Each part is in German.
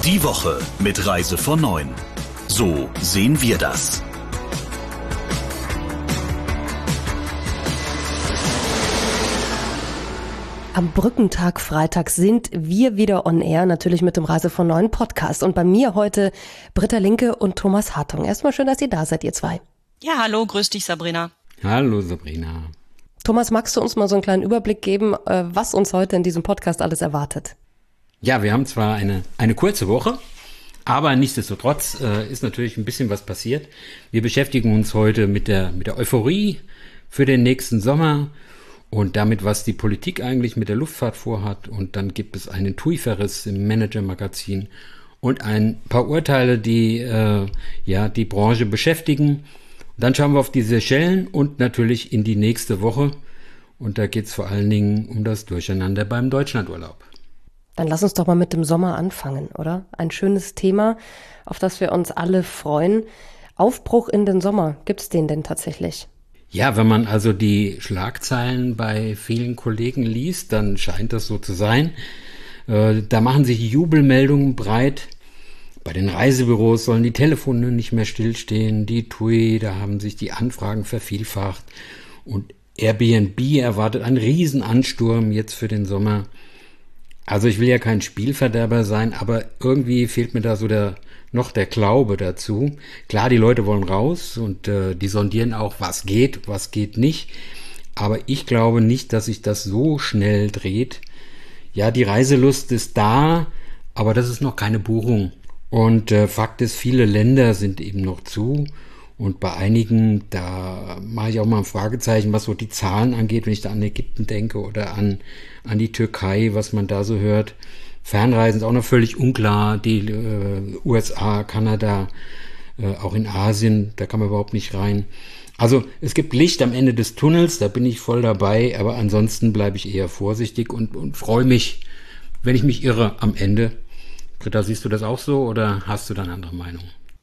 Die Woche mit Reise von 9. So sehen wir das. Am Brückentag Freitag sind wir wieder on air, natürlich mit dem Reise von 9 Podcast. Und bei mir heute Britta Linke und Thomas Hartung. Erstmal schön, dass ihr da seid, ihr zwei. Ja, hallo, grüß dich, Sabrina. Hallo, Sabrina. Thomas, magst du uns mal so einen kleinen Überblick geben, was uns heute in diesem Podcast alles erwartet? Ja, wir haben zwar eine kurze Woche, aber nichtsdestotrotz ist natürlich ein bisschen was passiert. Wir beschäftigen uns heute mit der Euphorie für den nächsten Sommer und damit, was die Politik eigentlich mit der Luftfahrt vorhat. Und dann gibt es einen TUI-Verriss im Manager-Magazin und ein paar Urteile, die die Branche beschäftigen. Und dann schauen wir auf die Seychellen und natürlich in die nächste Woche. Und da geht es vor allen Dingen um das Durcheinander beim Deutschlandurlaub. Dann lass uns doch mal mit dem Sommer anfangen, oder? Ein schönes Thema, auf das wir uns alle freuen. Aufbruch in den Sommer, gibt's den denn tatsächlich? Ja, wenn man also die Schlagzeilen bei vielen Kollegen liest, dann scheint das so zu sein. Da machen sich Jubelmeldungen breit. Bei den Reisebüros sollen die Telefone nicht mehr stillstehen. Die TUI, da haben sich die Anfragen vervielfacht. Und Airbnb erwartet einen Riesenansturm jetzt für den Sommer. Also ich will ja kein Spielverderber sein, aber irgendwie fehlt mir da so der Glaube dazu. Klar, die Leute wollen raus und die sondieren auch, was geht nicht. Aber ich glaube nicht, dass sich das so schnell dreht. Ja, die Reiselust ist da, aber das ist noch keine Buchung. Und Fakt ist, viele Länder sind eben noch zu. Und bei einigen, da mache ich auch mal ein Fragezeichen, was so die Zahlen angeht, wenn ich da an Ägypten denke oder an die Türkei, was man da so hört. Fernreisen ist auch noch völlig unklar. Die USA, Kanada, auch in Asien, da kann man überhaupt nicht rein. Also es gibt Licht am Ende des Tunnels, da bin ich voll dabei, aber ansonsten bleibe ich eher vorsichtig und freue mich, wenn ich mich irre am Ende. Britta, siehst du das auch so oder hast du da eine andere Meinung?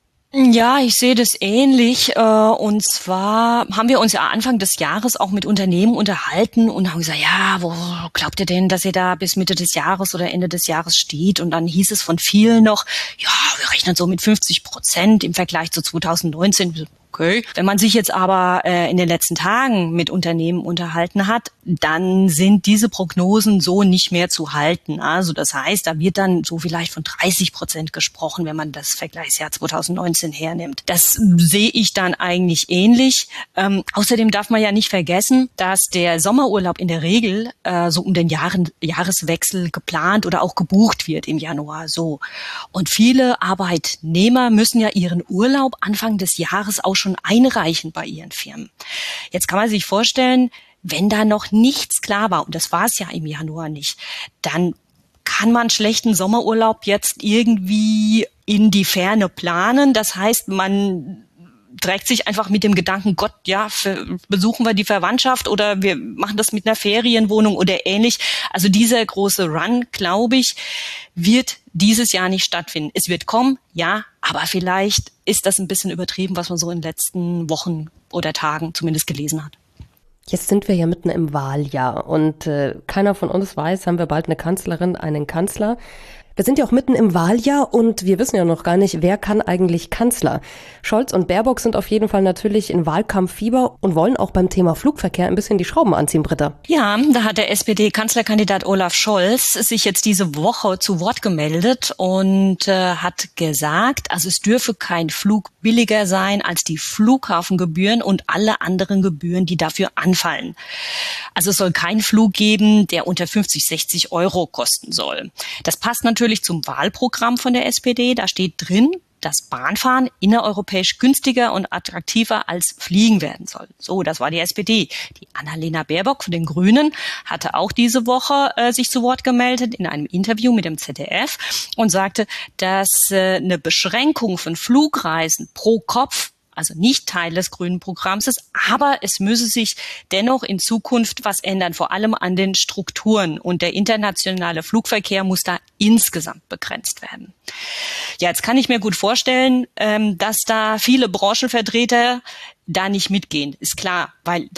Ja, ich sehe das ähnlich. Und zwar haben wir uns ja Anfang des Jahres auch mit Unternehmen unterhalten und haben gesagt, ja, wo glaubt ihr denn, dass ihr da bis Mitte des Jahres oder Ende des Jahres steht? Und dann hieß es von vielen noch, ja, wir rechnen so mit 50% im Vergleich zu 2019. Okay. Wenn man sich jetzt aber in den letzten Tagen mit Unternehmen unterhalten hat, dann sind diese Prognosen so nicht mehr zu halten. Also das heißt, da wird dann so vielleicht von 30% gesprochen, wenn man das Vergleichsjahr 2019 hernimmt. Das sehe ich dann eigentlich ähnlich. Außerdem darf man ja nicht vergessen, dass der Sommerurlaub in der Regel so um den Jahreswechsel geplant oder auch gebucht wird im Januar. So. Und viele Arbeitnehmer müssen ja ihren Urlaub Anfang des Jahres auch schon einreichen bei ihren Firmen. Jetzt kann man sich vorstellen, wenn da noch nichts klar war, und das war es ja im Januar nicht, dann kann man schlechten Sommerurlaub jetzt irgendwie in die Ferne planen. Das heißt, man trägt sich einfach mit dem Gedanken, Gott, ja, besuchen wir die Verwandtschaft oder wir machen das mit einer Ferienwohnung oder ähnlich. Also dieser große Run, glaube ich, wird dieses Jahr nicht stattfinden. Es wird kommen, ja, aber vielleicht ist das ein bisschen übertrieben, was man so in den letzten Wochen oder Tagen zumindest gelesen hat. Jetzt sind wir ja mitten im Wahljahr und keiner von uns weiß, haben wir bald eine Kanzlerin, einen Kanzler. Wir sind ja auch mitten im Wahljahr und wir wissen ja noch gar nicht, wer kann eigentlich Kanzler. Scholz und Baerbock sind auf jeden Fall natürlich in Wahlkampffieber und wollen auch beim Thema Flugverkehr ein bisschen die Schrauben anziehen, Britta. Ja, da hat der SPD-Kanzlerkandidat Olaf Scholz sich jetzt diese Woche zu Wort gemeldet und hat gesagt, also es dürfe kein Flug billiger sein als die Flughafengebühren und alle anderen Gebühren, die dafür anfallen. Also es soll keinen Flug geben, der unter 50, 60 Euro kosten soll. Das passt natürlich zum Wahlprogramm von der SPD. Da steht drin, dass Bahnfahren innereuropäisch günstiger und attraktiver als Fliegen werden soll. So, das war die SPD. Die Annalena Baerbock von den Grünen hatte auch diese Woche sich zu Wort gemeldet in einem Interview mit dem ZDF und sagte, dass eine Beschränkung von Flugreisen pro Kopf also nicht Teil des grünen Programms ist, aber es müsse sich dennoch in Zukunft was ändern, vor allem an den Strukturen. Und der internationale Flugverkehr muss da insgesamt begrenzt werden. Ja, jetzt kann ich mir gut vorstellen, dass da viele Branchenvertreter da nicht mitgehen. Ist klar, weil da wird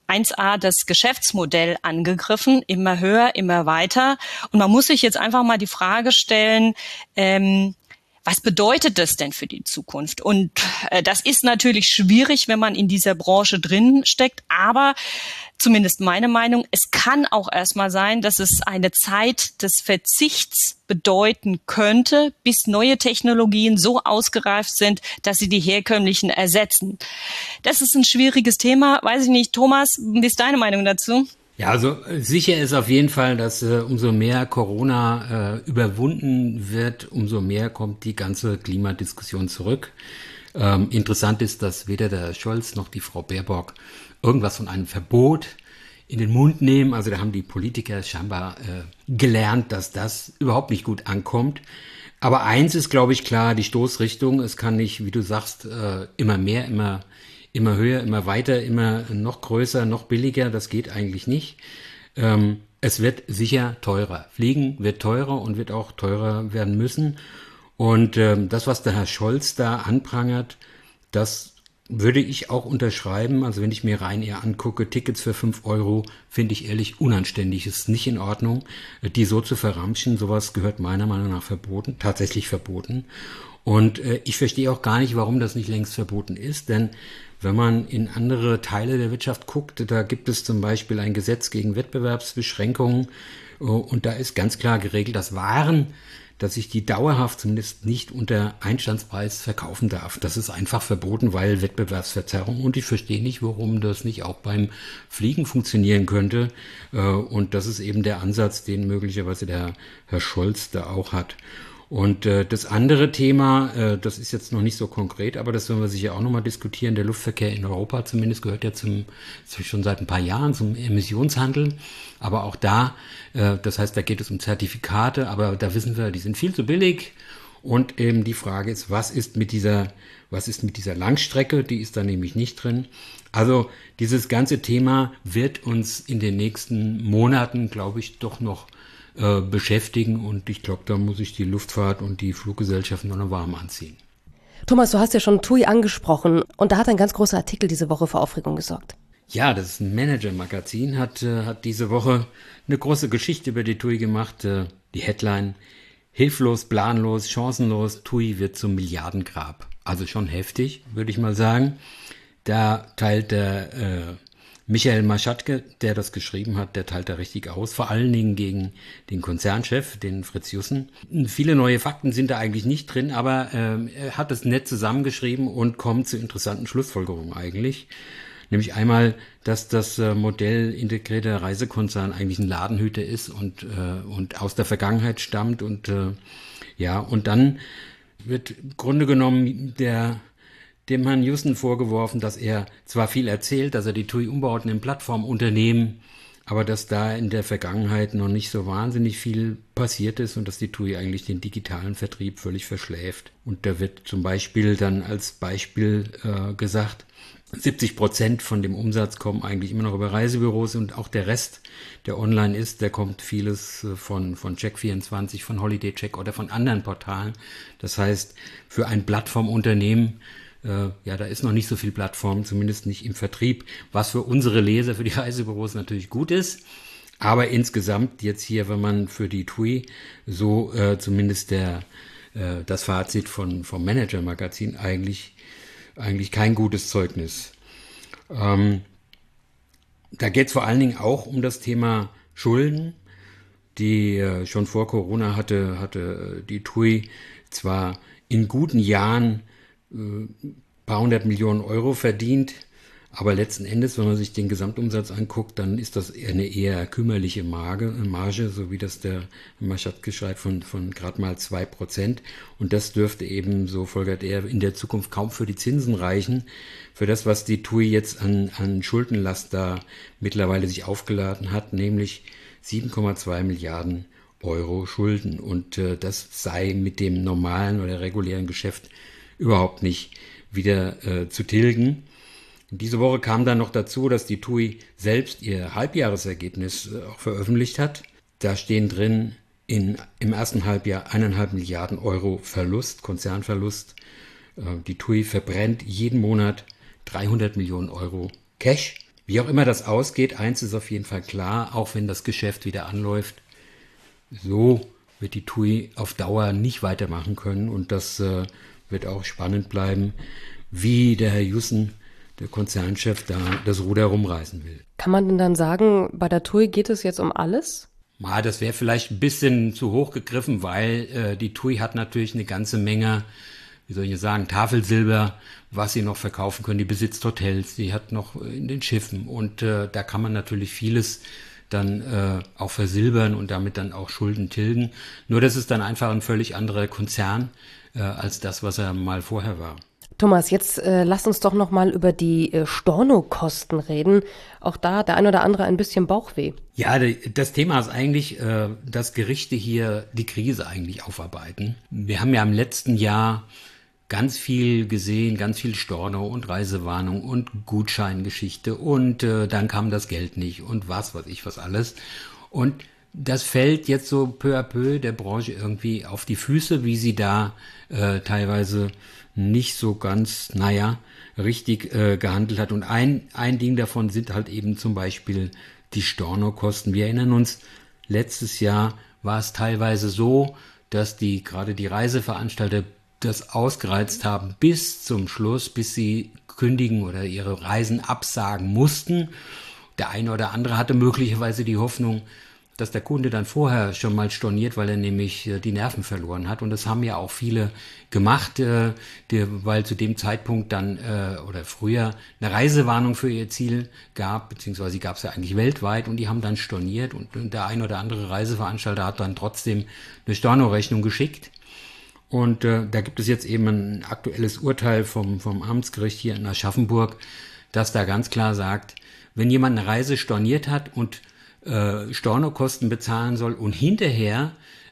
1a das Geschäftsmodell angegriffen, immer höher, immer weiter. Und man muss sich jetzt einfach mal die Frage stellen, was bedeutet das denn für die Zukunft? Und das ist natürlich schwierig, wenn man in dieser Branche drin steckt, aber zumindest meine Meinung, es kann auch erstmal sein, dass es eine Zeit des Verzichts bedeuten könnte, bis neue Technologien so ausgereift sind, dass sie die herkömmlichen ersetzen. Das ist ein schwieriges Thema. Weiß ich nicht, Thomas, wie ist deine Meinung dazu? Ja, also sicher ist auf jeden Fall, dass umso mehr Corona überwunden wird, umso mehr kommt die ganze Klimadiskussion zurück. Interessant ist, dass weder der Scholz noch die Frau Baerbock irgendwas von einem Verbot in den Mund nehmen. Also da haben die Politiker scheinbar gelernt, dass das überhaupt nicht gut ankommt. Aber eins ist, glaube ich, klar, die Stoßrichtung. Es kann nicht, wie du sagst, immer mehr, immer höher, immer weiter, immer noch größer, noch billiger. Das geht eigentlich nicht. Es wird sicher teurer. Fliegen wird teurer und wird auch teurer werden müssen. Und das, was der Herr Scholz da anprangert, das würde ich auch unterschreiben. Also wenn ich mir Ryanair angucke, Tickets für 5 Euro, finde ich ehrlich unanständig. Ist nicht in Ordnung, die so zu verramschen. Sowas gehört meiner Meinung nach verboten, tatsächlich verboten. Und ich verstehe auch gar nicht, warum das nicht längst verboten ist, denn wenn man in andere Teile der Wirtschaft guckt, da gibt es zum Beispiel ein Gesetz gegen Wettbewerbsbeschränkungen und da ist ganz klar geregelt, dass ich die dauerhaft zumindest nicht unter Einstandspreis verkaufen darf. Das ist einfach verboten, weil Wettbewerbsverzerrung, und ich verstehe nicht, warum das nicht auch beim Fliegen funktionieren könnte. Und das ist eben der Ansatz, den möglicherweise der Herr Scholz da auch hat. Und das andere Thema, das ist jetzt noch nicht so konkret, aber das werden wir sicher auch nochmal diskutieren. Der Luftverkehr in Europa zumindest gehört ja schon seit ein paar Jahren zum Emissionshandel. Aber auch da, das heißt, da geht es um Zertifikate, aber da wissen wir, die sind viel zu billig. Und eben die Frage ist, was ist mit dieser Langstrecke? Die ist da nämlich nicht drin. Also dieses ganze Thema wird uns in den nächsten Monaten, glaube ich, doch noch beschäftigen, und ich glaube, da muss ich die Luftfahrt und die Fluggesellschaften noch warm anziehen. Thomas, du hast ja schon TUI angesprochen und da hat ein ganz großer Artikel diese Woche für Aufregung gesorgt. Ja, das Manager-Magazin hat diese Woche eine große Geschichte über die TUI gemacht. Die Headline: Hilflos, planlos, chancenlos, TUI wird zum Milliardengrab. Also schon heftig, würde ich mal sagen. Da teilt der Michael Maschatke, der das geschrieben hat, der teilt da richtig aus, vor allen Dingen gegen den Konzernchef, den Fritz Jussen. Viele neue Fakten sind da eigentlich nicht drin, aber er hat es nett zusammengeschrieben und kommt zu interessanten Schlussfolgerungen eigentlich. Nämlich einmal, dass das Modell integrierter Reisekonzern eigentlich ein Ladenhüter ist und aus der Vergangenheit stammt. Und und dann wird im Grunde genommen dem Herrn Jussen vorgeworfen, dass er zwar viel erzählt, dass er die TUI umbaut in ein Plattformunternehmen, aber dass da in der Vergangenheit noch nicht so wahnsinnig viel passiert ist und dass die TUI eigentlich den digitalen Vertrieb völlig verschläft. Und da wird zum Beispiel dann als Beispiel gesagt, 70% von dem Umsatz kommen eigentlich immer noch über Reisebüros, und auch der Rest, der online ist, der kommt vieles von Check24, von Holiday Check oder von anderen Portalen. Das heißt, für ein Plattformunternehmen, da ist noch nicht so viel Plattform, zumindest nicht im Vertrieb, was für unsere Leser, für die Reisebüros natürlich gut ist. Aber insgesamt jetzt hier, wenn man für die TUI so zumindest das Fazit vom Manager-Magazin eigentlich kein gutes Zeugnis. Da geht es vor allen Dingen auch um das Thema Schulden. Die schon vor Corona hatte die TUI zwar in guten Jahren paar 100 Millionen Euro verdient, aber letzten Endes, wenn man sich den Gesamtumsatz anguckt, dann ist das eine eher kümmerliche Marge, so wie das der Maschatke schreibt, von gerade mal 2%. Und das dürfte eben, so folgert er, in der Zukunft kaum für die Zinsen reichen. Für das, was die TUI jetzt an Schuldenlast da mittlerweile sich aufgeladen hat, nämlich 7,2 Milliarden Euro Schulden. Und das sei mit dem normalen oder regulären Geschäft überhaupt nicht wieder zu tilgen. Diese Woche kam dann noch dazu, dass die TUI selbst ihr Halbjahresergebnis auch veröffentlicht hat. Da stehen drin, im ersten Halbjahr 1,5 Milliarden Euro Verlust, Konzernverlust. Die TUI verbrennt jeden Monat 300 Millionen Euro Cash. Wie auch immer das ausgeht, eins ist auf jeden Fall klar, auch wenn das Geschäft wieder anläuft, so wird die TUI auf Dauer nicht weitermachen können und das wird auch spannend bleiben, wie der Herr Jussen, der Konzernchef, da das Ruder rumreißen will. Kann man denn dann sagen, bei der TUI geht es jetzt um alles? Das wäre vielleicht ein bisschen zu hoch gegriffen, weil die TUI hat natürlich eine ganze Menge, wie soll ich sagen, Tafelsilber, was sie noch verkaufen können. Die besitzt Hotels, die hat noch in den Schiffen und da kann man natürlich vieles dann auch versilbern und damit dann auch Schulden tilgen. Nur das ist dann einfach ein völlig anderer Konzern als das, was er mal vorher war. Thomas, jetzt lass uns doch noch mal über die Stornokosten reden. Auch da der ein oder andere ein bisschen Bauchweh. Ja, das Thema ist eigentlich, dass Gerichte hier die Krise eigentlich aufarbeiten. Wir haben ja im letzten Jahr ganz viel gesehen, ganz viel Storno und Reisewarnung und Gutscheingeschichte und dann kam das Geld nicht und was weiß ich was alles. Und das fällt jetzt so peu à peu der Branche irgendwie auf die Füße, wie sie da teilweise nicht so ganz, richtig gehandelt hat. Und ein Ding davon sind halt eben zum Beispiel die Stornokosten. Wir erinnern uns, letztes Jahr war es teilweise so, dass gerade die Reiseveranstalter das ausgereizt haben bis zum Schluss, bis sie kündigen oder ihre Reisen absagen mussten. Der eine oder andere hatte möglicherweise die Hoffnung, dass der Kunde dann vorher schon mal storniert, weil er nämlich die Nerven verloren hat. Und das haben ja auch viele gemacht, weil zu dem Zeitpunkt dann oder früher eine Reisewarnung für ihr Ziel gab, beziehungsweise die gab es ja eigentlich weltweit und die haben dann storniert und der ein oder andere Reiseveranstalter hat dann trotzdem eine Stornorechnung geschickt. Und da gibt es jetzt eben ein aktuelles Urteil vom Amtsgericht hier in Aschaffenburg, das da ganz klar sagt, wenn jemand eine Reise storniert hat und Stornokosten bezahlen soll und hinterher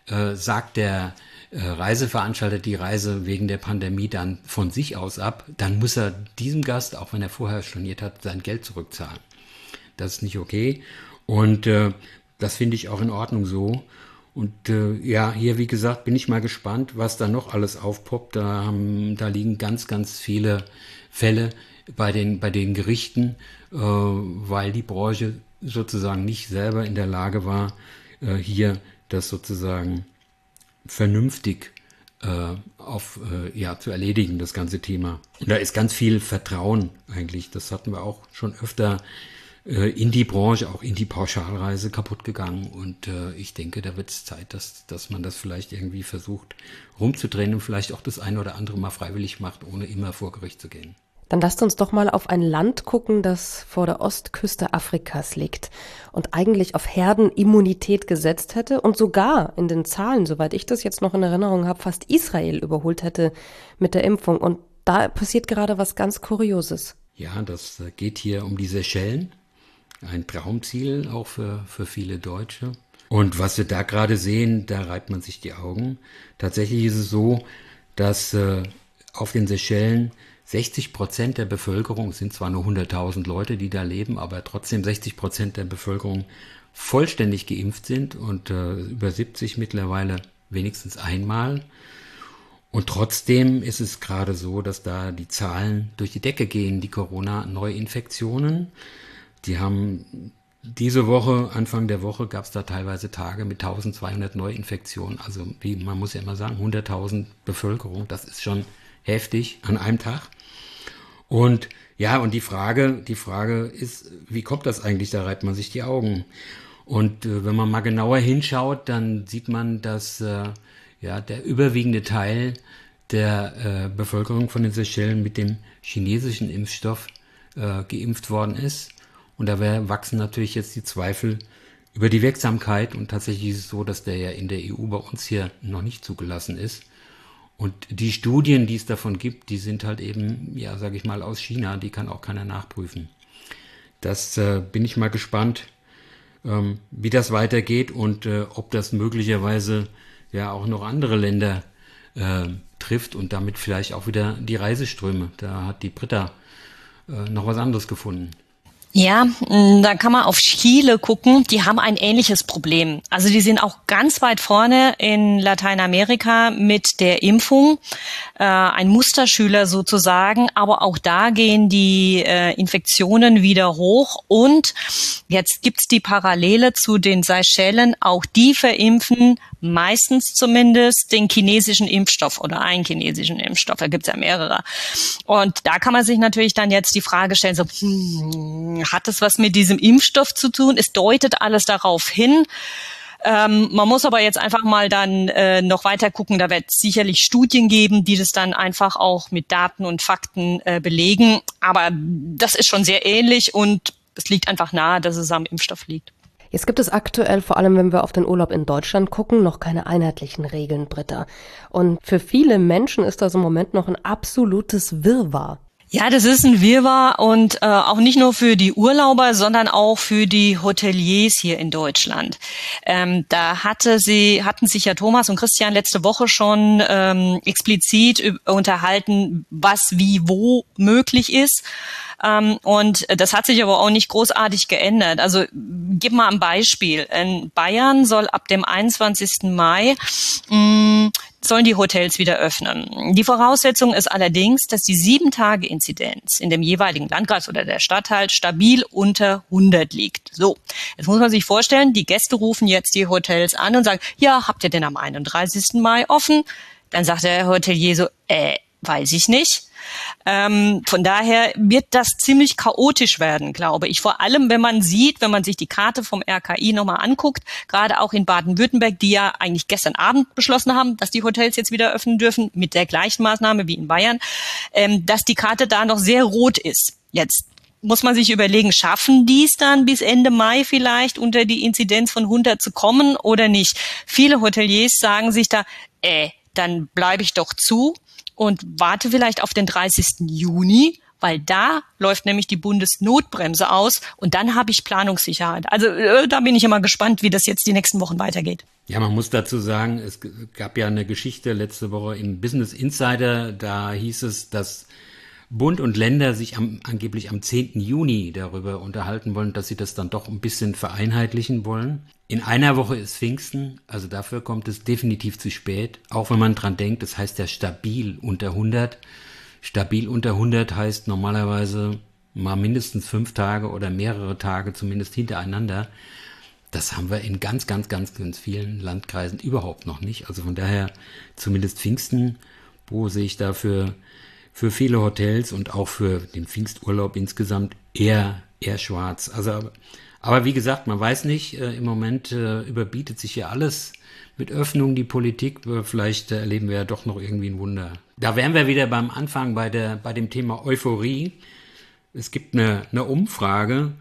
sagt der Reiseveranstalter die Reise wegen der Pandemie dann von sich aus ab, dann muss er diesem Gast, auch wenn er vorher storniert hat, sein Geld zurückzahlen. Das ist nicht okay und das finde ich auch in Ordnung so. Und hier, wie gesagt, bin ich mal gespannt, was da noch alles aufpoppt. Da liegen ganz, ganz viele Fälle bei den Gerichten, weil die Branche sozusagen nicht selber in der Lage war, hier das sozusagen vernünftig zu erledigen, das ganze Thema. Und da ist ganz viel Vertrauen eigentlich. Das hatten wir auch schon öfter in die Branche, auch in die Pauschalreise kaputt gegangen. Und ich denke, da wird es Zeit, dass man das vielleicht irgendwie versucht rumzudrehen und vielleicht auch das eine oder andere mal freiwillig macht, ohne immer vor Gericht zu gehen. Dann lasst uns doch mal auf ein Land gucken, das vor der Ostküste Afrikas liegt und eigentlich auf Herdenimmunität gesetzt hätte und sogar in den Zahlen, soweit ich das jetzt noch in Erinnerung habe, fast Israel überholt hätte mit der Impfung. Und da passiert gerade was ganz Kurioses. Ja, das geht hier um die Seychellen. Ein Traumziel auch für viele Deutsche. Und was wir da gerade sehen, da reibt man sich die Augen. Tatsächlich ist es so, dass auf den Seychellen 60% der Bevölkerung, es sind zwar nur 100.000 Leute, die da leben, aber trotzdem 60% der Bevölkerung vollständig geimpft sind und über 70 mittlerweile wenigstens einmal. Und trotzdem ist es gerade so, dass da die Zahlen durch die Decke gehen, die Corona-Neuinfektionen. Die haben diese Woche, Anfang der Woche, gab es da teilweise Tage mit 1200 Neuinfektionen. Also man muss ja immer sagen, 100.000 Bevölkerung, das ist schon heftig an einem Tag. Und ja, und die Frage ist, wie kommt das eigentlich? Da reibt man sich die Augen. Und wenn man mal genauer hinschaut, dann sieht man, dass der überwiegende Teil der Bevölkerung von den Seychellen mit dem chinesischen Impfstoff geimpft worden ist. Und da wachsen natürlich jetzt die Zweifel über die Wirksamkeit. Und tatsächlich ist es so, dass der ja in der EU bei uns hier noch nicht zugelassen ist. Und die Studien, die es davon gibt, die sind halt eben, ja, sage ich mal, aus China. Die kann auch keiner nachprüfen. Das bin ich mal gespannt, wie das weitergeht und ob das möglicherweise ja auch noch andere Länder trifft und damit vielleicht auch wieder die Reiseströme. Da hat die Britta noch was anderes gefunden. Ja, da kann man auf Chile gucken. Die haben ein ähnliches Problem. Also die sind auch ganz weit vorne in Lateinamerika mit der Impfung. Ein Musterschüler sozusagen. Aber auch da gehen die Infektionen wieder hoch. Und jetzt gibt's die Parallele zu den Seychellen. Auch die verimpfen meistens zumindest den chinesischen Impfstoff oder einen chinesischen Impfstoff. Da gibt's ja mehrere. Und da kann man sich natürlich dann jetzt die Frage stellen, so, hat es was mit diesem Impfstoff zu tun? Es deutet alles darauf hin. Man muss aber jetzt einfach mal dann noch weiter gucken. Da wird es sicherlich Studien geben, die das dann einfach auch mit Daten und Fakten belegen. Aber das ist schon sehr ähnlich und es liegt einfach nahe, dass es am Impfstoff liegt. Jetzt gibt es aktuell, vor allem wenn wir auf den Urlaub in Deutschland gucken, noch keine einheitlichen Regeln, Britta. Und für viele Menschen ist das im Moment noch ein absolutes Wirrwarr. Ja, das ist ein Wirrwarr und auch nicht nur für die Urlauber, sondern auch für die Hoteliers hier in Deutschland. Da hatten sich ja Thomas und Christian letzte Woche schon explizit unterhalten, was wie wo möglich ist. Und das hat sich aber auch nicht großartig geändert. Also gib mal ein Beispiel. In Bayern soll ab dem 21. Mai sollen die Hotels wieder öffnen. Die Voraussetzung ist allerdings, dass die 7-Tage-Inzidenz in dem jeweiligen Landkreis oder der Stadt halt stabil unter 100 liegt. So, jetzt muss man sich vorstellen, die Gäste rufen jetzt die Hotels an und sagen, ja, habt ihr denn am 31. Mai offen? Dann sagt der Hotelier so, weiß ich nicht. Von daher wird das ziemlich chaotisch werden, glaube ich. Vor allem, wenn man sich die Karte vom RKI nochmal anguckt, gerade auch in Baden-Württemberg, die ja eigentlich gestern Abend beschlossen haben, dass die Hotels jetzt wieder öffnen dürfen, mit der gleichen Maßnahme wie in Bayern, dass die Karte da noch sehr rot ist. Jetzt muss man sich überlegen, schaffen die es dann bis Ende Mai vielleicht unter die Inzidenz von 100 zu kommen oder nicht? Viele Hoteliers sagen sich da, dann bleibe ich doch zu und warte vielleicht auf den 30. Juni, weil da läuft nämlich die Bundesnotbremse aus und dann habe ich Planungssicherheit. Also da bin ich immer gespannt, wie das jetzt die nächsten Wochen weitergeht. Ja, man muss dazu sagen, es gab ja eine Geschichte letzte Woche im Business Insider, da hieß es, dass Bund und Länder sich angeblich am 10. Juni darüber unterhalten wollen, dass sie das dann doch ein bisschen vereinheitlichen wollen. In einer Woche ist Pfingsten, also dafür kommt es definitiv zu spät, auch wenn man dran denkt, das heißt ja stabil unter 100. Stabil unter 100 heißt normalerweise mal mindestens 5 Tage oder mehrere Tage zumindest hintereinander. Das haben wir in ganz vielen Landkreisen überhaupt noch nicht. Also von daher zumindest Pfingsten, wo sehe ich dafür für viele Hotels und auch für den Pfingsturlaub insgesamt eher schwarz. Also, aber wie gesagt, man weiß nicht, im Moment überbietet sich ja alles mit Öffnung die Politik. Vielleicht erleben wir ja doch noch irgendwie ein Wunder. Da wären wir wieder beim Anfang bei dem Thema Euphorie. Es gibt eine Umfrage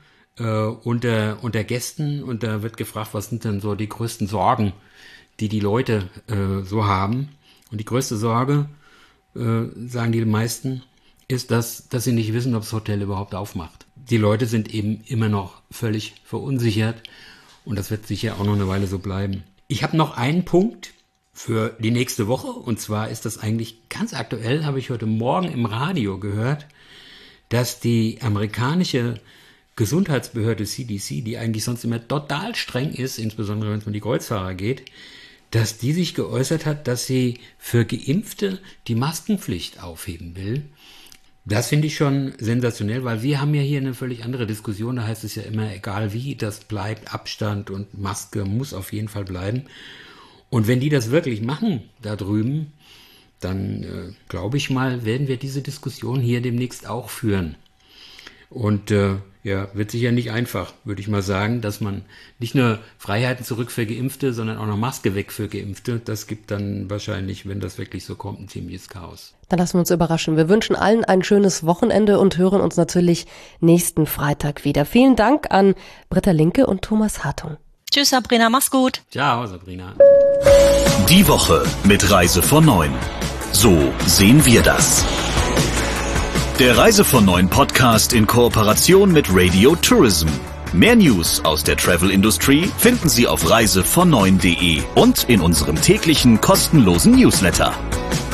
unter Gästen und da wird gefragt, was sind denn so die größten Sorgen, die Leute so haben. Und die größte Sorge, sagen die meisten, ist, dass sie nicht wissen, ob das Hotel überhaupt aufmacht. Die Leute sind eben immer noch völlig verunsichert und das wird sicher auch noch eine Weile so bleiben. Ich habe noch einen Punkt für die nächste Woche und zwar ist das eigentlich ganz aktuell, habe ich heute Morgen im Radio gehört, dass die amerikanische Gesundheitsbehörde CDC, die eigentlich sonst immer total streng ist, insbesondere wenn es um die Kreuzfahrer geht, dass die sich geäußert hat, dass sie für Geimpfte die Maskenpflicht aufheben will. Das finde ich schon sensationell, weil wir haben ja hier eine völlig andere Diskussion. Da heißt es ja immer, egal wie, das bleibt, Abstand und Maske muss auf jeden Fall bleiben. Und wenn die das wirklich machen da drüben, dann glaube ich mal, werden wir diese Diskussion hier demnächst auch führen. Und wird sicher nicht einfach, würde ich mal sagen, dass man nicht nur Freiheiten zurück für Geimpfte, sondern auch noch Maske weg für Geimpfte. Das gibt dann wahrscheinlich, wenn das wirklich so kommt, ein ziemliches Chaos. Dann lassen wir uns überraschen. Wir wünschen allen ein schönes Wochenende und hören uns natürlich nächsten Freitag wieder. Vielen Dank an Britta Linke und Thomas Hartung. Tschüss, Sabrina, mach's gut. Ciao, Sabrina. Die Woche mit Reise von 9. So sehen wir das. Der Reise von 9 Podcast in Kooperation mit Radio Tourism. Mehr News aus der Travel-Industrie finden Sie auf reisevon9.de und in unserem täglichen kostenlosen Newsletter.